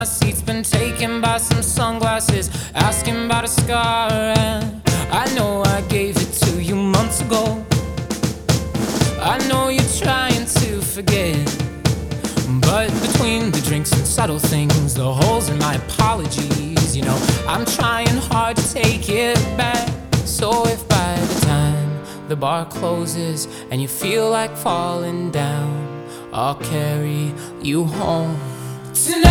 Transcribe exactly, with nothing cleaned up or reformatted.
My seat's been taken by some sunglasses, asking about a scar. And I know I gave it to you months ago. I know you're trying to forget, but between the drinks and subtle things, the holes in my apologies, you know, I'm trying hard to take it back. So if by the time the bar closes and you feel like falling down, I'll carry you home tonight.